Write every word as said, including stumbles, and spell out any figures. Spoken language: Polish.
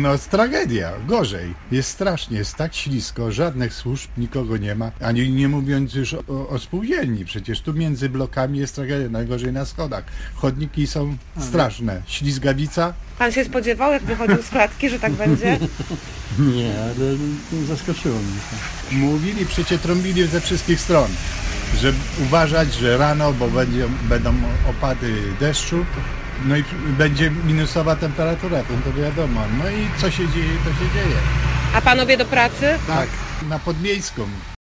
Północ tragedia, gorzej. Jest strasznie, jest tak ślisko, żadnych służb, nikogo nie ma, ani nie mówiąc już o, o spółdzielni. Przecież tu między blokami jest tragedia, najgorzej na schodach. Chodniki są straszne, ślizgawica. Pan się spodziewał, jak wychodził z klatki, że tak będzie? Nie, ale zaskoczyło mnie to. Mówili, przecie trąbili ze wszystkich stron, że uważać, że rano, bo będzie, będą opady deszczu, no i będzie minusowa temperatura, to, to wiadomo. No i co się dzieje, to się dzieje. A panowie do pracy? Tak, na Podmiejską.